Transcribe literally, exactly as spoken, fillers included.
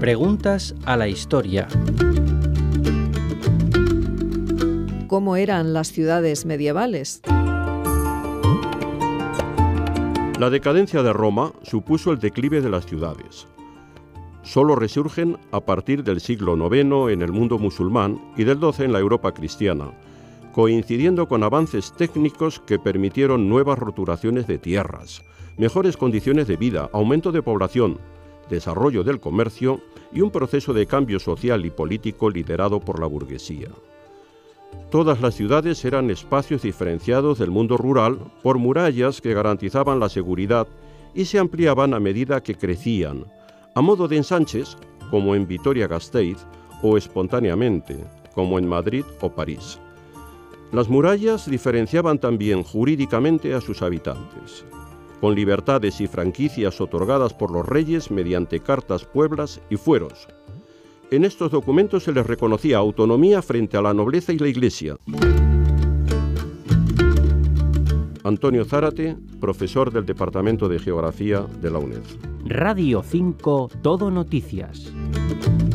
Preguntas a la historia. ¿Cómo eran las ciudades medievales? La decadencia de Roma supuso el declive de las ciudades. Solo resurgen a partir del siglo noveno en el mundo musulmán y del doce en la Europa cristiana, coincidiendo con avances técnicos que permitieron nuevas roturaciones de tierras, mejores condiciones de vida, aumento de población, desarrollo del comercio y un proceso de cambio social y político liderado por la burguesía. Todas las ciudades eran espacios diferenciados del mundo rural por murallas que garantizaban la seguridad y se ampliaban a medida que crecían, a modo de ensanches, como en Vitoria-Gasteiz, o espontáneamente, como en Madrid o París. Las murallas diferenciaban también jurídicamente a sus habitantes, con libertades y franquicias otorgadas por los reyes mediante cartas, pueblas y fueros. En estos documentos se les reconocía autonomía frente a la nobleza y la Iglesia. Antonio Zárate, profesor del Departamento de Geografía de la UNED. Radio cinco, Todo Noticias.